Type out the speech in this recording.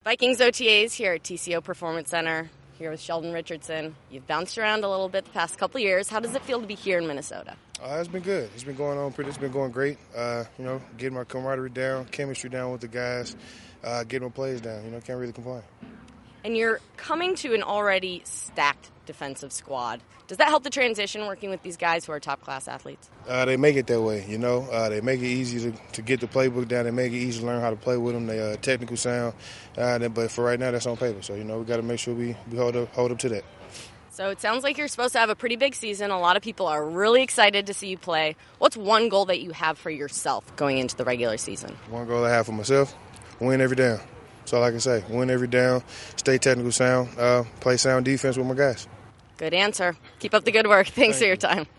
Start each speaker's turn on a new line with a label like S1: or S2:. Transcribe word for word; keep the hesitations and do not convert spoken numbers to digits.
S1: Vikings O T As here at T C O Performance Center, here with Sheldon Richardson. You've bounced around a little bit the past couple of years. How does it feel to be here in Minnesota?
S2: Uh, it's been good. It's been going on pretty. It's been going great. Uh, you know, getting my camaraderie down, chemistry down with the guys, uh, getting my plays down. You know, can't really complain.
S1: And you're coming to an already stacked defensive squad. Does that help the transition working with these guys who are top-class athletes?
S2: Uh, they make it that way, you know. Uh, they make it easy to, to get the playbook down. They make it easy to learn how to play with them. They uh, technical sound. Uh, but for right now, that's on paper. So, you know, we got to make sure we, we hold up, hold up to that.
S1: So it sounds like you're supposed to have a pretty big season. A lot of people are really excited to see you play. What's one goal that you have for yourself going into the regular season?
S2: One goal I have for myself, win every down. That's all I can say. Win every down, stay technical sound, uh, play sound defense with my guys.
S1: Good answer. Keep up the good work. Thanks
S2: Thank
S1: for your time.